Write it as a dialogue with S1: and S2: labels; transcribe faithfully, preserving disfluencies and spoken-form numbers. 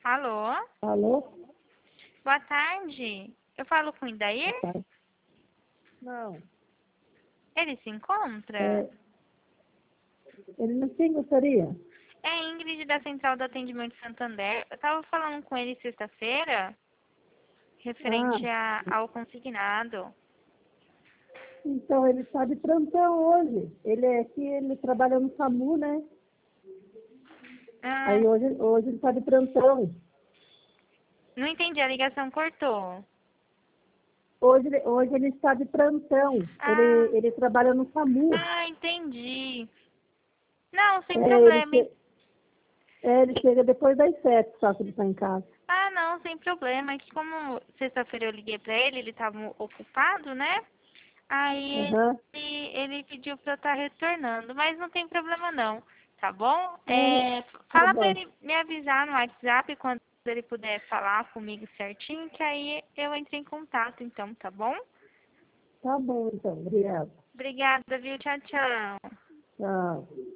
S1: Alô?
S2: Alô?
S1: Boa tarde. Eu falo com o Idair?
S2: Tá. Não.
S1: Ele se encontra?
S2: É, ele não tem gostaria?
S1: É Ingrid da Central do Atendimento Santander. Eu tava falando com ele sexta-feira,
S2: Ah,
S1: referente a, ao consignado.
S2: então ele está de plantão hoje. Ele é aqui, ele trabalha no SAMU, né?
S1: Ah,
S2: Aí hoje, hoje ele está de plantão.
S1: não entendi, a ligação cortou.
S2: Hoje, ele- hoje ele está de plantão. Ele,
S1: Ah,
S2: ele trabalha no SAMU.
S1: ah, entendi. Não, sem
S2: É, ele,
S1: problema.
S2: che- é, ele chega depois das sete, só que ele está em casa.
S1: Ah, não, sem problema. É que como sexta-feira eu liguei pra ele, ele tava ocupado, né? Aí
S2: Aham.
S1: ele, ele pediu pra eu estar retornando, mas não tem problema não, tá bom?
S2: É,
S1: É,
S2: tá
S1: fala pra
S2: bom.
S1: ele me avisar no WhatsApp quando ele puder falar comigo certinho, que aí eu entro em contato então, tá bom?
S2: Tá bom, então. Obrigada.
S1: Obrigada, viu? Tchau, tchau.
S2: Tchau.